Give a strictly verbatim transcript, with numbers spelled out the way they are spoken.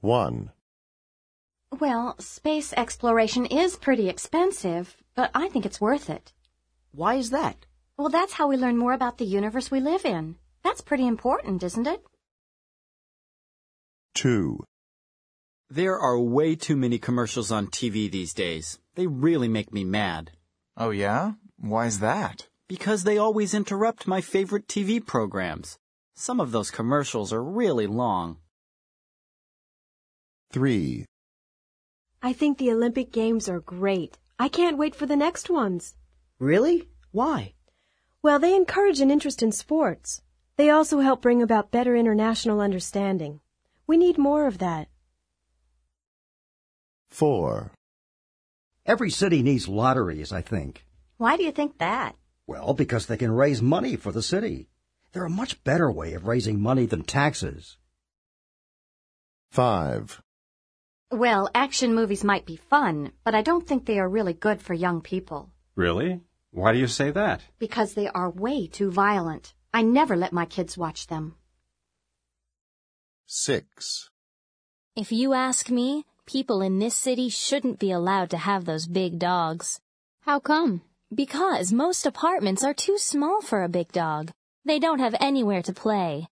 one. Well, space exploration is pretty expensive, but I think it's worth it. Why is that? Well, that's how we learn more about the universe we live in. That's pretty important, isn't it? two. There are way too many commercials on T V these days. They really make me mad. Oh, yeah? Why's that? Because they always interrupt my favorite T V programs. Some of those commercials are really long. three. I think the Olympic Games are great. I can't wait for the next ones. Really? Why? Well, they encourage an interest in sports. They also help bring about better international understanding. We need more of that. four. Every city needs lotteries, I think. Why do you think that? Well, because they can raise money for the city. They're a much better way of raising money than taxes. five. Well, action movies might be fun, but I don't think they are really good for young people. Really? Why do you say that? Because they are way too violent. I never let my kids watch them. six. If you ask me, people in this city shouldn't be allowed to have those big dogs. How come? Because most apartments are too small for a big dog. They don't have anywhere to play.